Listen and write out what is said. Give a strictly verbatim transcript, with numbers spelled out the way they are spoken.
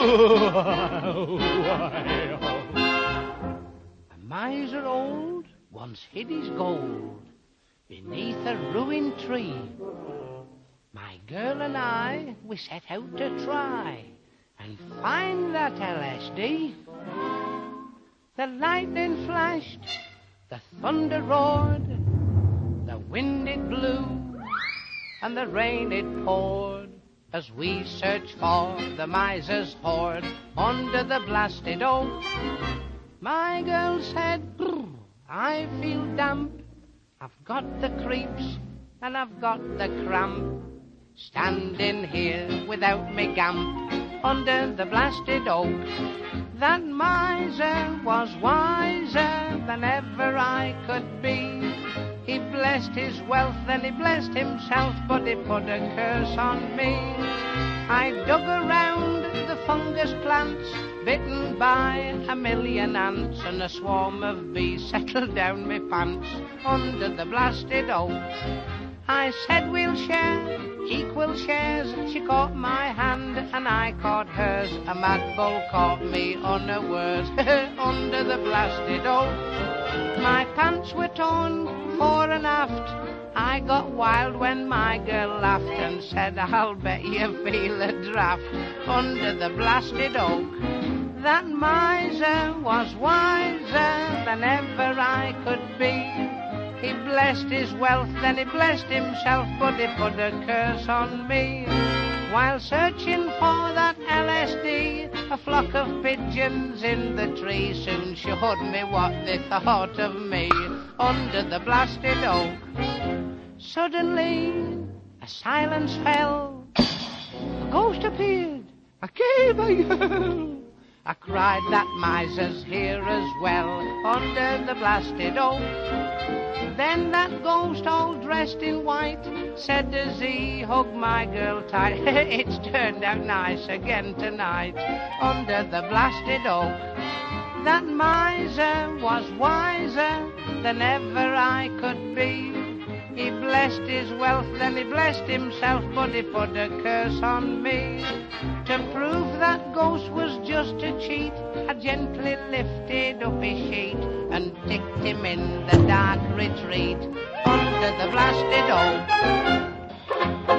A miser old once hid his gold beneath a ruined tree. My girl and I, we set out to try and find that L S D. The lightning flashed, the thunder roared, the wind it blew, and the rain it poured, as we searched for the miser's hoard under the blasted oak. My girl said, I feel damp, I've got the creeps and I've got the cramp, standing here without me gamp under the blasted oak. That miser was wiser than ever I could be. He blessed his wealth and he blessed himself, but he put a curse on me. I dug around the fungus plants, bitten by a million ants, and a swarm of bees settled down my pants under the blasted oak. I said we'll share equal shares. She caught my hand and I caught hers. A mad bull caught me unawares under the blasted oak. My pants were torn fore and aft. I got wild when my girl laughed and said, I'll bet you feel a draft under the blasted oak. That miser was wiser than ever I could be. He blessed his wealth, then he blessed himself, but he put a curse on me. While searching for that L S D, a flock of pigeons in the tree soon showed me what they thought of me under the blasted oak. Suddenly, a silence fell. A ghost appeared. I gave a yell. I cried, that miser's here as well under the blasted oak. Then that ghost, all dressed in white, said as he hugged my girl tight, it's turned out nice again tonight under the blasted oak. That miser was wiser than ever I could be. He blessed his wealth, then he blessed himself, but he put a curse on me. To prove that ghost was just a cheat, I gently lifted up his sheet and ticked him in the dark retreat under the blasted oak.